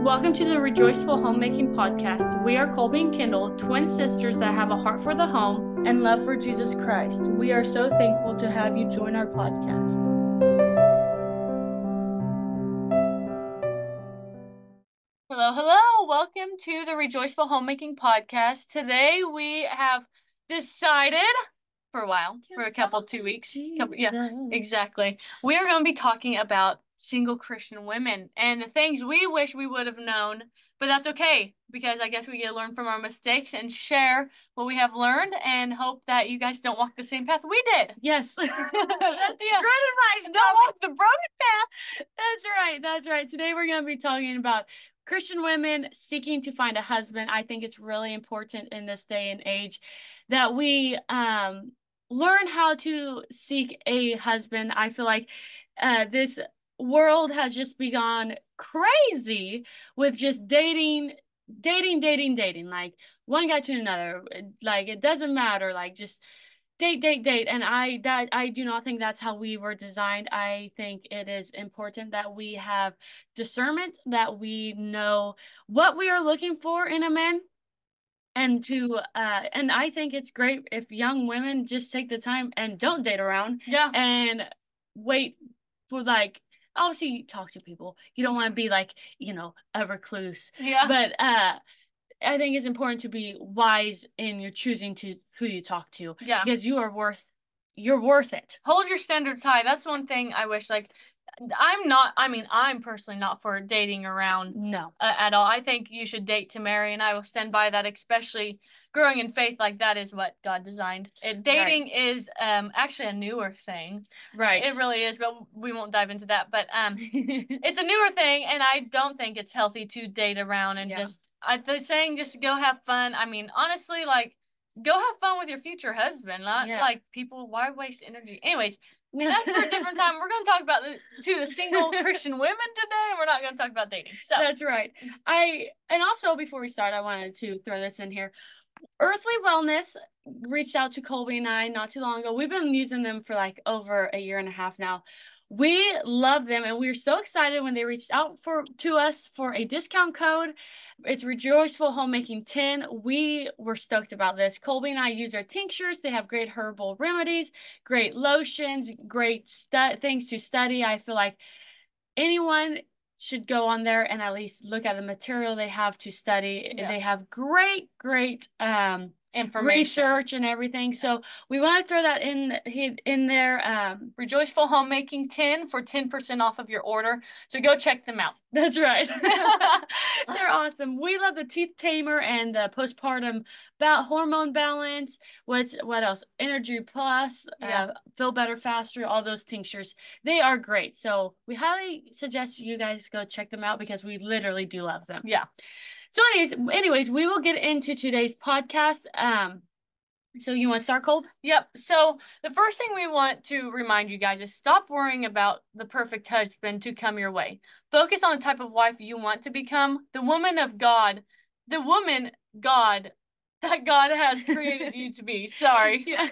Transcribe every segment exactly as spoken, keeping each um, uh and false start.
Welcome to the Rejoiceful Homemaking Podcast. We are Colby and Kendall, twin sisters that have a heart for the home and love for Jesus Christ. We are so thankful to have you join our podcast. Hello, hello. Welcome to the Rejoiceful Homemaking Podcast. Today we have decided for a while, for a couple, two weeks. Couple, yeah, exactly. We are going to be talking about single Christian women and the things we wish we would have known, but that's okay because I guess we get to learn from our mistakes and share what we have learned and hope that you guys don't walk the same path we did. Yes. That's yeah. Great advice. Don't walk the broken path. That's right. That's right. Today we're going to be talking about Christian women seeking to find a husband. I think it's really important in this day and age that we um, learn how to seek a husband. I feel like uh, this world has just begun crazy with just dating, dating, dating, dating, like one guy to another. Like, it doesn't matter. Like, just date, date, date. And I that I do not think that's how we were designed. I think it is important that we have discernment, that we know what we are looking for in a man. And to uh and I think it's great if young women just take the time and don't date around. Yeah. And wait for, like, obviously talk to people. You don't want to be like, you know, a recluse. Yeah. But uh I think it's important to be wise in your choosing to who you talk to. Yeah. Because you are worth you're worth it. Hold your standards high. That's one thing I wish, like, I'm not, I mean, I'm personally not for dating around No. uh, at all. I think you should date to marry, and I will stand by that, especially growing in faith. Like, that is what God designed. It, dating right. is um actually a newer thing. Right. It really is, but we won't dive into that. But um, it's a newer thing, and I don't think it's healthy to date around and yeah. just, I, the saying, just go have fun. I mean, honestly, like, go have fun with your future husband. Not yeah. like people, why waste energy? Anyways, that's for a different time. We're going to talk about the, to the single Christian women today, and we're not going to talk about dating. So that's right. I and also before we start, I wanted to throw this in here. Earthly Wellness reached out to Colby and I not too long ago. We've been using them for like over a year and a half now. We love them, and we were so excited when they reached out for to us for a discount code. It's Rejoiceful Homemaking ten. We were stoked about this. Colby and I use their tinctures. They have great herbal remedies, great lotions, great stu- things to study. I feel like anyone should go on there and at least look at the material they have to study. Yeah. They have great, great um information, research, and everything. So we want to throw that in in there. Um, Rejoiceful Homemaking ten for ten percent off of your order. So go check them out. That's right. They're awesome. We love the Teeth Tamer and the postpartum ba- hormone balance. What what else? Energy Plus, yeah. uh, Feel Better Faster, all those tinctures. They are great. So we highly suggest you guys go check them out because we literally do love them. Yeah. So anyways, anyways, we will get into today's podcast. Um, so you want to start, Cole? Yep. So the first thing we want to remind you guys is stop worrying about the perfect husband to come your way. Focus on the type of wife you want to become, the woman of God, the woman God that God has created you to be. Sorry. Yeah.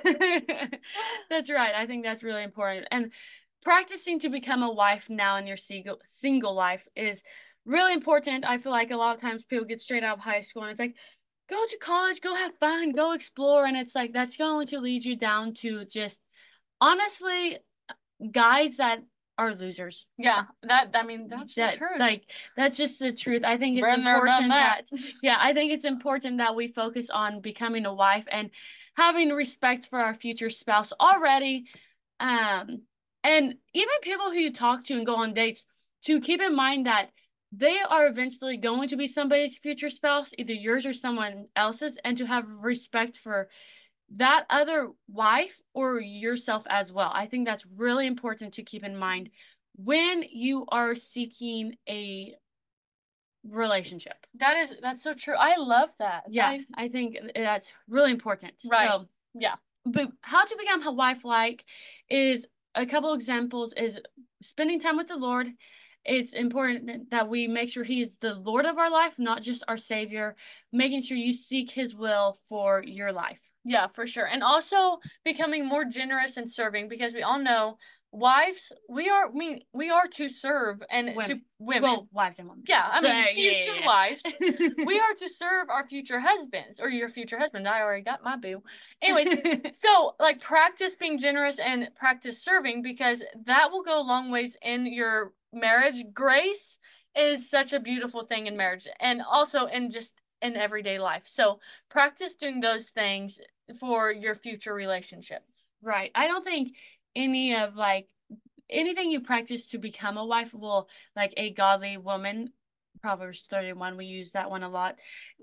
That's right. I think that's really important. And practicing to become a wife now in your single single life is really important. I feel like a lot of times people get straight out of high school and it's like, go to college, go have fun, go explore. And it's like, that's going to lead you down to just, honestly, guys that are losers. Yeah, that, I mean, that's that, the truth. Like, that's just the truth. I think it's Been important that. that, yeah, I think it's important that we focus on becoming a wife and having respect for our future spouse already. Um, and even people who you talk to and go on dates, to keep in mind that they are eventually going to be somebody's future spouse, either yours or someone else's, and to have respect for that other wife or yourself as well. I think that's really important to keep in mind when you are seeking a relationship. That is, that's so true. I love that. Yeah, I, I think that's really important. Right. So, yeah. But how to become a wife like is a couple examples is spending time with the Lord. It's important that we make sure he is the Lord of our life, not just our Savior, making sure you seek his will for your life. Yeah, for sure. And also becoming more generous and serving, because we all know wives, we are, I mean, we are to serve and Women. to women. Well, wives and women. Yeah, I So, mean, yeah, future yeah, yeah. wives. We are to serve our future husbands or your future husband. I already got my boo. Anyways, so like practice being generous and practice serving because that will go a long ways in your marriage. Grace is such a beautiful thing in marriage and also in just in everyday life. So practice doing those things for your future relationship. Right. I don't think any of like anything you practice to become a wife will, like a godly woman, Proverbs thirty-one, we use that one a lot,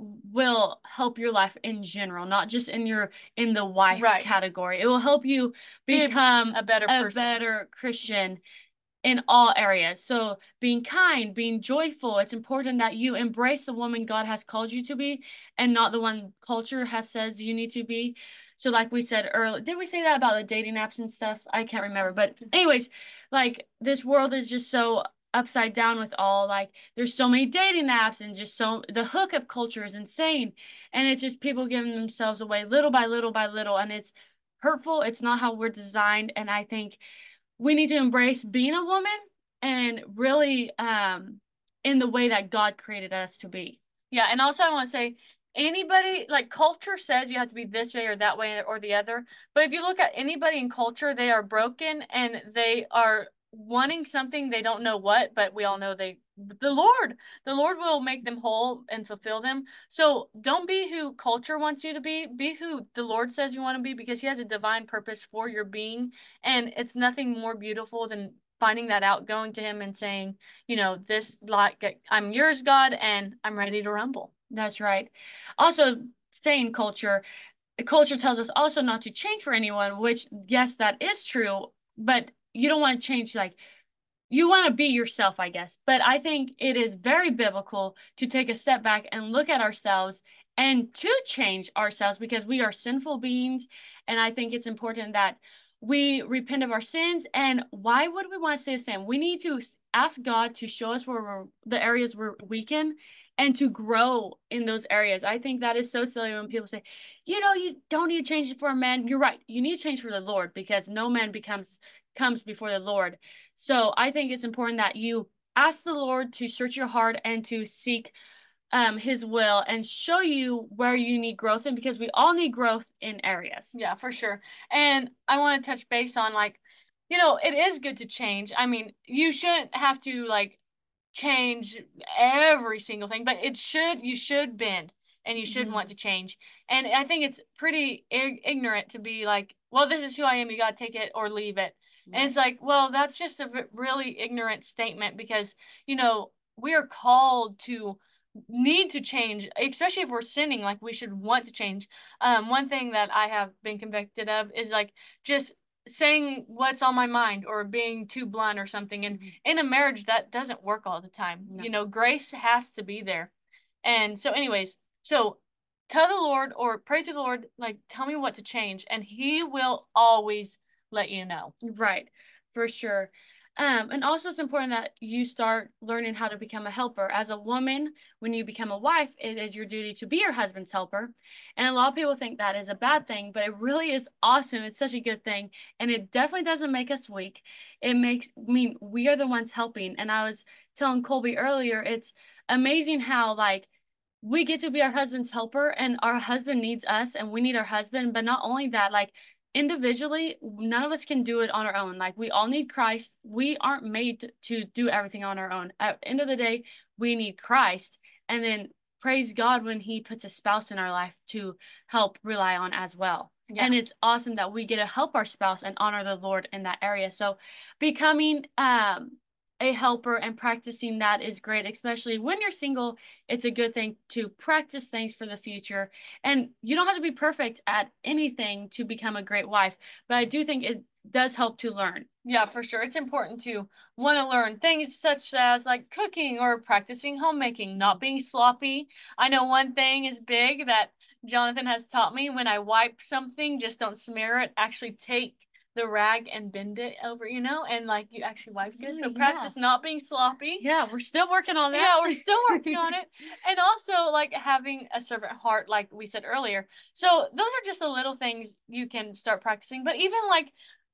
will help your life in general, not just in your in the wife Right. category. It will help you become a better a person. better Christian in all areas. So being kind, being joyful, it's important that you embrace the woman God has called you to be and not the one culture has says you need to be. So like we said earlier, did we say that about the dating apps and stuff? I can't remember. But anyways, like this world is just so upside down with all like there's so many dating apps and just so the hookup culture is insane. And it's just people giving themselves away little by little by little. And it's hurtful. It's not how we're designed. And I think we need to embrace being a woman and really um in the way that God created us to be. Yeah, and also I want to say anybody like culture says you have to be this way or that way or the other. But if you look at anybody in culture, they are broken and they are wanting something they don't know what, but we all know they the Lord, the Lord will make them whole and fulfill them. So don't be who culture wants you to be. Be who the Lord says you want to be because He has a divine purpose for your being, and it's nothing more beautiful than finding that out, going to Him and saying, you know, this like I'm yours, God, and I'm ready to rumble. That's right. Also, saying culture, culture tells us also not to change for anyone, which yes, that is true, but you don't want to change like you want to be yourself, I guess. But I think it is very biblical to take a step back and look at ourselves and to change ourselves because we are sinful beings. And I think it's important that we repent of our sins. And why would we want to stay the same? We need to ask God to show us where we're the areas we're weak in and to grow in those areas. I think that is so silly when people say, you know, you don't need to change it for a man. You're right. You need to change for the Lord because no man becomes comes before the Lord. So I think it's important that you ask the Lord to search your heart and to seek um His will and show you where you need growth in because we all need growth in areas. Yeah, for sure. And I want to touch base on like, you know, it is good to change. I mean, you shouldn't have to like change every single thing, but it should, you should bend and you should mm-hmm. want to change. And I think it's pretty ig- ignorant to be like, well, this is who I am. You got to take it or leave it. And it's like, well, that's just a really ignorant statement because, you know, we are called to need to change, especially if we're sinning, like we should want to change. Um, one thing that I have been convicted of is like just saying what's on my mind or being too blunt or something. And in a marriage, that doesn't work all the time. No. You know, grace has to be there. And so anyways, so tell the Lord or pray to the Lord, like, tell me what to change. And He will always let you know. Right, for sure. Um, and also it's important that you start learning how to become a helper. As a woman, when you become a wife, it is your duty to be your husband's helper. And a lot of people think that is a bad thing, but it really is awesome. It's such a good thing. And it definitely doesn't make us weak. It makes, I mean, we are the ones helping. And I was telling Colby earlier, it's amazing how like we get to be our husband's helper and our husband needs us and we need our husband. But not only that, like individually, none of us can do it on our own. Like we all need Christ. We aren't made to do everything on our own. At the end of the day, we need Christ. And then praise God when He puts a spouse in our life to help rely on as well. Yeah. And it's awesome that we get to help our spouse and honor the Lord in that area. So becoming um a helper and practicing that is great, especially when you're single. It's a good thing to practice things for the future. And you don't have to be perfect at anything to become a great wife, but I do think it does help to learn. Yeah, for sure. It's important to want to learn things such as like cooking or practicing homemaking, not being sloppy. I know one thing is big that Jonathan has taught me: when I wipe something, just don't smear it. Actually take the rag and bend it over, you know, and like you actually wipe good. So practice yeah. not being sloppy. Yeah, we're still working on that. Yeah, we're still working on it. And also like having a servant heart, like we said earlier. So those are just the little things you can start practicing. But even like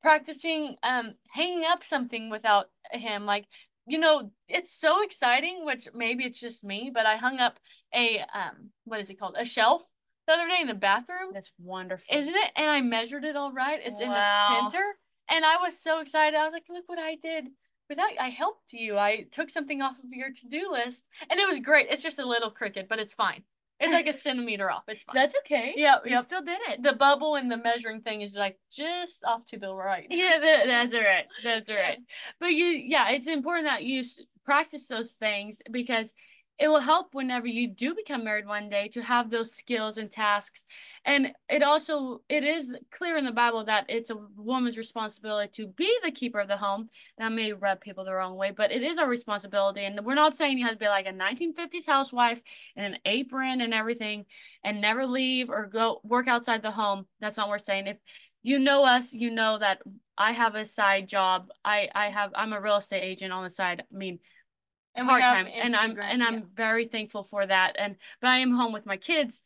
practicing um hanging up something without him. Like, you know, it's so exciting, which maybe it's just me, but I hung up a um what is it called? A shelf the other day in the bathroom. That's wonderful. Isn't it? And I measured it all right. It's Wow. in the center. And I was so excited. I was like, look what I did. Without I helped you. I took something off of your to-do list. And it was great. It's just a little crooked, but it's fine. It's like a centimeter off. It's fine. That's okay. Yeah, You yep. still did it. The bubble and the measuring thing is like just off to the right. Yeah, that, that's all right. That's all right. But you, yeah, it's important that you s- practice those things because it will help whenever you do become married one day to have those skills and tasks. And it also, it is clear in the Bible that it's a woman's responsibility to be the keeper of the home. That may rub people the wrong way, but it is our responsibility. And we're not saying you have to be like a nineteen fifties housewife and an apron and everything and never leave or go work outside the home. That's not what we're saying. If you know us, you know that I have a side job. I, I have, I'm a real estate agent on the side. I mean, And we have part-time, and I'm Instagram, and I'm yeah. very thankful for that. And but I am home with my kids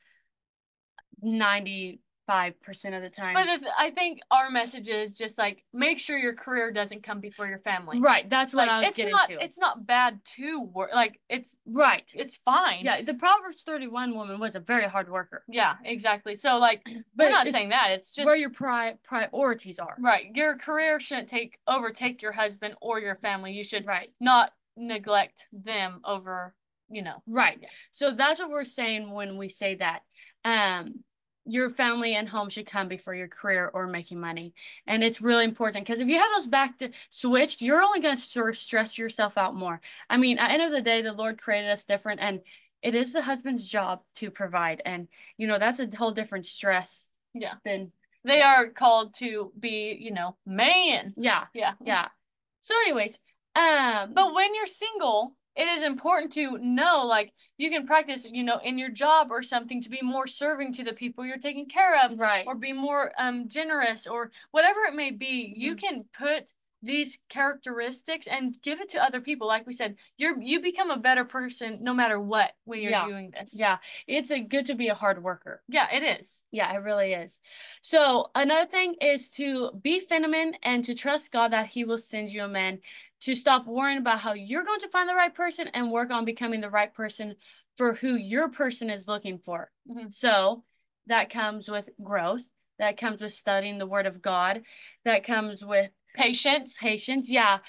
ninety-five percent of the time. But if, I think our message is just like make sure your career doesn't come before your family. Right, that's what Like, I was it's getting not to. it's not bad to work. Like, it's Right. it's fine. Yeah, the Proverbs thirty-one woman was a very hard worker. Yeah, exactly. So like, But we're not it's saying that. It's just where your pri- priorities are. right. Your career shouldn't take overtake your husband or your family. You should Right. not neglect them over, you know. Right. So that's what we're saying when we say that. Um, your family and home should come before your career or making money. And it's really important because if you have those back to switched, you're only going to stress yourself out more. I mean, at the end of the day, the Lord created us different, and it is the husband's job to provide. And, you know, that's a whole different stress. Yeah. Than they are called to be, you know, man. Yeah. Yeah. Yeah. So anyways, um, but when you're single, it is important to know, like, you can practice, you know, in your job or something to be more serving to the people you're taking care of. Right. Or be more um generous or whatever it may be. You mm-hmm. can put these characteristics and give it to other people. Like we said, you're you become a better person no matter what when you're yeah. doing this. Yeah. It's a good to be a hard worker. Yeah, it is. Yeah, it really is. So another thing is to be feminine and to trust God that he will send you a man, to stop worrying about how you're going to find the right person and work on becoming the right person for who your person is looking for. Mm-hmm. So that comes with growth. That comes with studying the word of God. That comes with patience. Patience, yeah.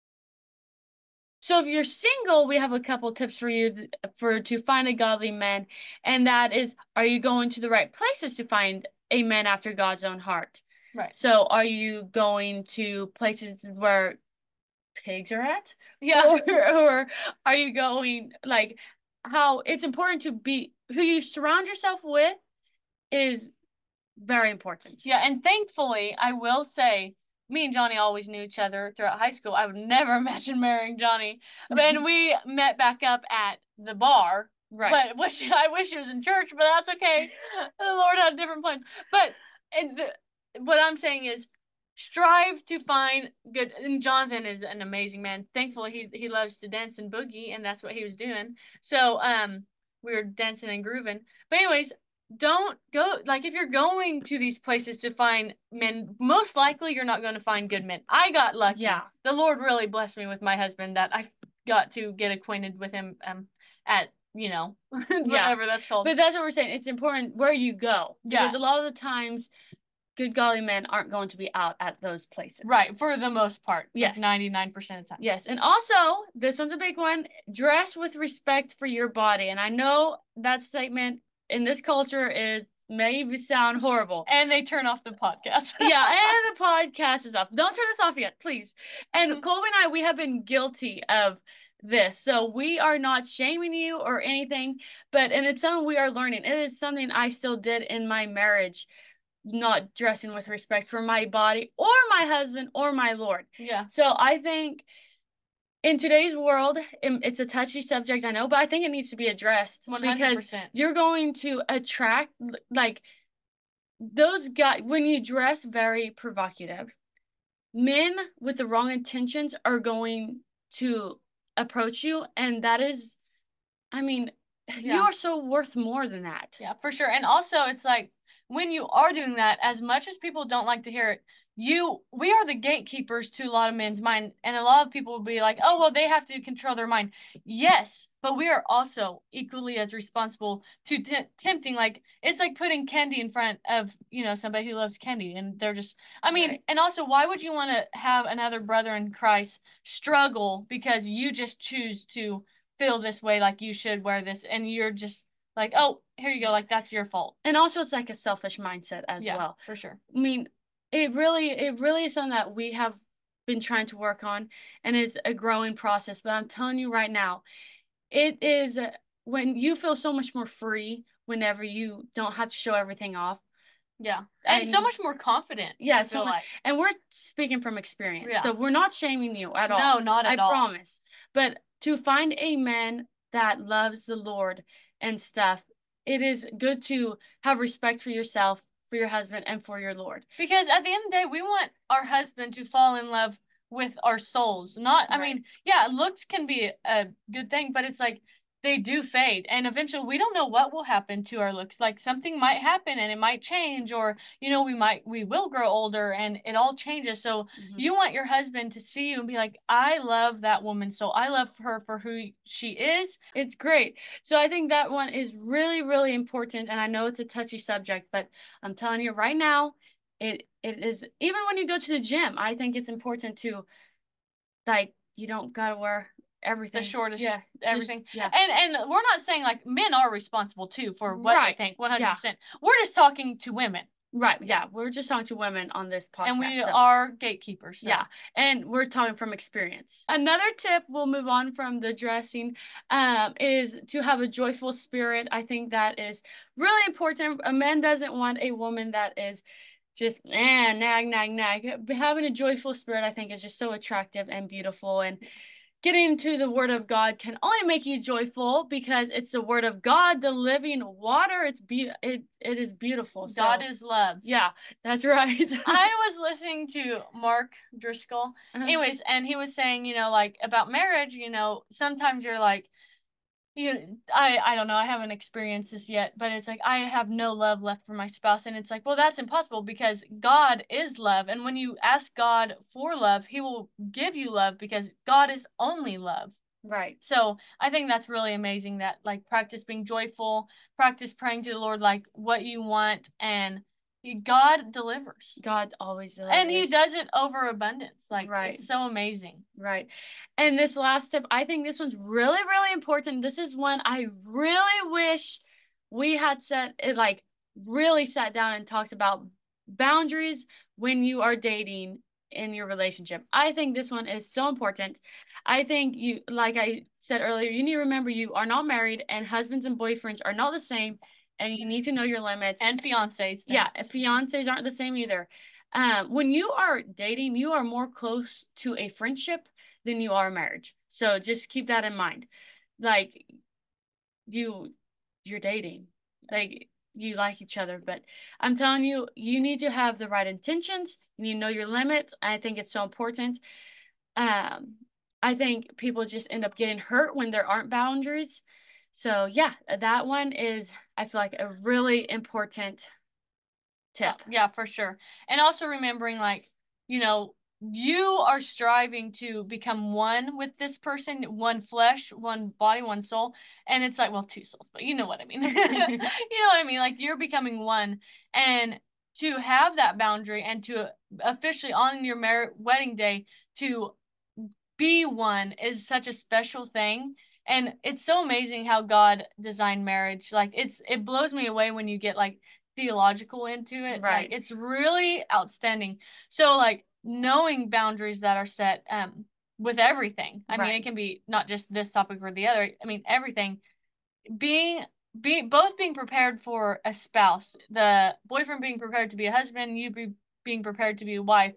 So if you're single, we have a couple tips for you for to find a godly man. And that is, are you going to the right places to find a man after God's own heart? Right. So are you going to places where pigs are at? Yeah. Or, or are you going, like, how it's important to be, who you surround yourself with is very important. Yeah, and thankfully, I will say, me and Johnny always knew each other throughout high school. I would never imagine marrying Johnny. And we met back up at the bar. Right. But wish I wish he was in church, but that's okay. The Lord had a different plan. But and the, what I'm saying is, strive to find good. And Jonathan is an amazing man. Thankfully, he he loves to dance and boogie, and that's what he was doing. So um, we were dancing and grooving. But anyways, don't go, like, if you're going to these places to find men, most likely you're not going to find good men. I got lucky. Yeah. The Lord really blessed me with my husband that I got to get acquainted with him um at, you know, whatever yeah. that's called. But that's what we're saying. It's important where you go. Because yeah. a lot of the times, good godly men aren't going to be out at those places. Right, for the most part. Yes. Like ninety-nine percent of the time. Yes, and also, this one's a big one, dress with respect for your body. And I know that statement in this culture is maybe sound horrible. And they turn off the podcast. Yeah, and the podcast is off. Don't turn this off yet, please. And Mm-hmm. Colby and I, we have been guilty of this. So we are not shaming you or anything, but, and it's something we are learning. It is something I still did in my marriage, not dressing with respect for my body or my husband or my Lord. Yeah. So I think in today's world, it's a touchy subject, I know, but I think it needs to be addressed. one hundred percent. Because you're going to attract, like, those guys, when you dress very provocative, men with the wrong intentions are going to approach you, and that is, I mean, yeah. You are so worth more than that. Yeah, for sure. And also, it's like, when you are doing that, as much as people don't like to hear it, you we are the gatekeepers to a lot of men's mind, and a lot of people will be like, oh well, they have to control their mind. Yes, but we are also equally as responsible to t tempting. Like, it's like putting candy in front of, you know, somebody who loves candy, and they're just, I mean, Right. and also, why would you want to have another brother in Christ struggle because you just choose to feel this way, like you should wear this, and you're just like, oh, here you go, like that's your fault. And also it's like a selfish mindset as Yeah, well. for sure. I mean, it really it really is something that we have been trying to work on, and is a growing process. But I'm telling you right now, it is uh, when you feel so much more free whenever you don't have to show everything off. Yeah. And, And so much more confident. Yeah, I so feel much, like. and we're speaking from experience. Yeah. So we're not shaming you at all. No, not at I all. promise. But to find a man that loves the Lord and stuff, it is good to have respect for yourself, for your husband, and for your Lord. Because at the end of the day, we want our husband to fall in love with our souls. Not, I Right. mean, yeah, looks can be a good thing, but it's like they do fade. And eventually, we don't know what will happen to our looks. Like, something might happen and it might change, or, you know, we might, we will grow older and it all changes. So Mhm. you want your husband to see you and be like, I love that woman. So I love her for who she is. It's great. So I think that one is really, really important. And I know it's a touchy subject, but I'm telling you right now, it it is, even when you go to the gym, I think it's important to, like, you don't gotta wear everything. The shortest, Yeah, everything. Just, yeah. And and we're not saying, like, men are responsible too for what Right. they think, one hundred percent. Yeah. We're just talking to women. Right, yeah. We're just talking to women on this podcast. And we so. are gatekeepers. So. Yeah, and we're talking from experience. Another tip, we'll move on from the dressing, um, is to have a joyful spirit. I think that is really important. A man doesn't want a woman that is just eh, nag, nag, nag. Having a joyful spirit, I think, is just so attractive and beautiful. And getting into the Word of God can only make you joyful because it's the Word of God, the living water. It's be it it is beautiful. So, God is love. Yeah, that's right. I was listening to Mark Driscoll, Uh-huh. anyways, and he was saying, you know, like, about marriage, you know, sometimes you're like, you I I don't know, I haven't experienced this yet, but it's like, I have no love left for my spouse, and it's like, well, that's impossible because God is love, and when you ask God for love, he will give you love because God is only love. Right. So I think that's really amazing, that, like, practice being joyful, practice praying to the Lord, like, what you want, and God delivers. God always delivers. And he does it over abundance. Like, Right. It's so amazing. Right. And this last tip, I think this one's really, really important. This is one I really wish we had set it, like, really sat down and talked about boundaries when you are dating in your relationship. I think this one is so important. I think you, like I said earlier, you need to remember you are not married, and husbands and boyfriends are not the same, and you need to know your limits. And fiancés. Then. Yeah, fiancés aren't the same either. Um, when you are dating, you are more close to a friendship than you are a marriage. So just keep that in mind. Like, you, you're dating, like, you like each other, but I'm telling you, you need to have the right intentions. You need to know your limits. I think it's so important. Um, I think people just end up getting hurt when there aren't boundaries. So yeah, that one is, I feel like, a really important tip. Yeah, for sure. And also remembering, like, you know, you are striving to become one with this person, one flesh, one body, one soul. And it's like, well, two souls, but you know what I mean. You know what I mean? Like, you're becoming one. And to have that boundary, and to officially on your mar- wedding day to be one, is such a special thing. And it's so amazing how God designed marriage. Like, it's it blows me away when you get, like, theological into it. Right. Like, it's really outstanding. So, like, knowing boundaries that are set um with everything. I Right. mean, it can be not just this topic or the other. I mean, everything. Being be both being prepared for a spouse, the boyfriend being prepared to be a husband, you be being prepared to be a wife,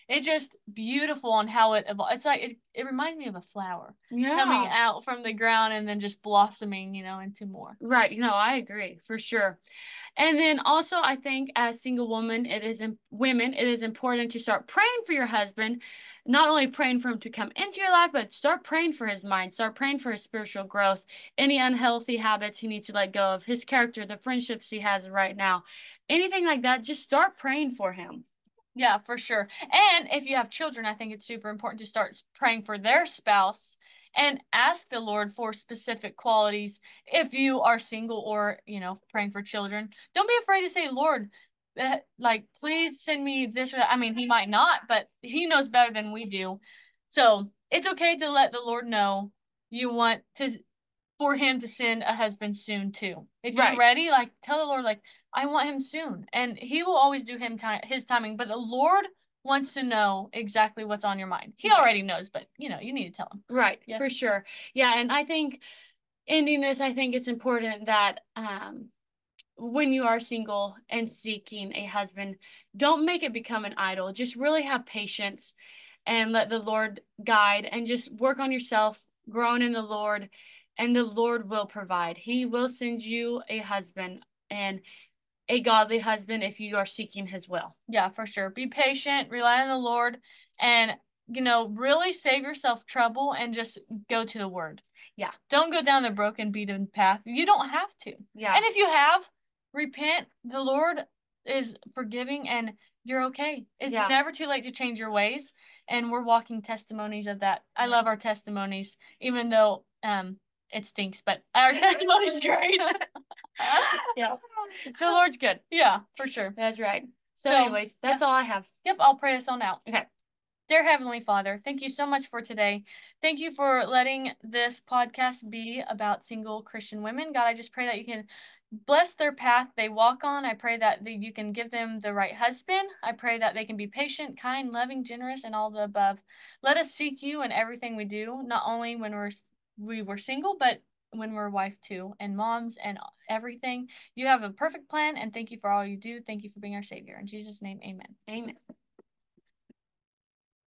It's just beautiful on how it evolves. It's like, it, it reminds me of a flower Yeah. coming out from the ground and then just blossoming, you know, into more. Right. You know, I agree for sure. And then also, I think as single woman, it is in, women, it is important to start praying for your husband, not only praying for him to come into your life, but start praying for his mind, start praying for his spiritual growth, any unhealthy habits he needs to let go of, his character, the friendships he has right now, anything like that. Just start praying for him. Yeah, for sure. And if you have children, I think it's super important to start praying for their spouse and ask the Lord for specific qualities if you are single or, you know, praying for children. Don't be afraid to say, Lord, uh, like, please send me this or that. I mean, he might not, but he knows better than we do. So it's okay to let the Lord know you want to for him to send a husband soon too. If you're Right. ready, like tell the Lord, like, I want him soon. And he will always do him time his timing, but the Lord wants to know exactly what's on your mind. He already knows, but you know, you need to tell him. Right, Yeah. for sure. Yeah, and I think ending this, I think it's important that um when you are single and seeking a husband, don't make it become an idol. Just really have patience and let the Lord guide and just work on yourself, growing in the Lord, and the Lord will provide. He will send you a husband and a godly husband if you are seeking his will. Yeah, for sure. Be patient, rely on the Lord, and you know, really save yourself trouble and just go to the word. Yeah. Don't go down the broken beaten path. You don't have to. Yeah. And if you have, repent. The Lord is forgiving and you're okay. It's Yeah. never too late to change your ways. And we're walking testimonies of that. I love our testimonies, even though um it stinks, but our testimony's great. Yeah. The Lord's good. Yeah, for sure. That's right. So, So, anyways, that's yeah. all I have. Yep, I'll pray us on out. Okay. Dear Heavenly Father, thank you so much for today. Thank you for letting this podcast be about single Christian women. God, I just pray that you can bless their path they walk on. I pray that the, you can give them the right husband. I pray that they can be patient, kind, loving, generous, and all the above. Let us seek you in everything we do, not only when we're we were single, but when we're wife too, and moms and everything. You have a perfect plan, and thank you for all you do. Thank you for being our Savior. In Jesus' name, amen. Amen.